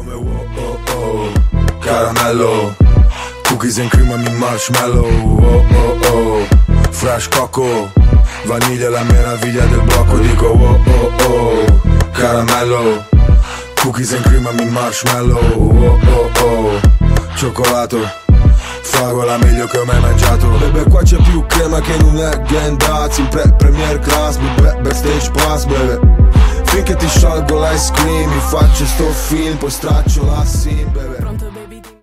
come wow, oh, oh. Caramello, cookies and cream e marshmallow, oh, oh, oh. Fresh coco, vaniglia la meraviglia del blocco. Dico wow, oh, oh. Caramello, cookies and cream e marshmallow, oh, oh, oh. Cioccolato, fragola meglio che ho mai mangiato. Bebe qua c'è più crema che in un Häagen-Dazs. In premier class, bebe, backstage pass, bebe. Finché ti sciolgo l'ice cream, mi faccio sto film, poi straccio la sim.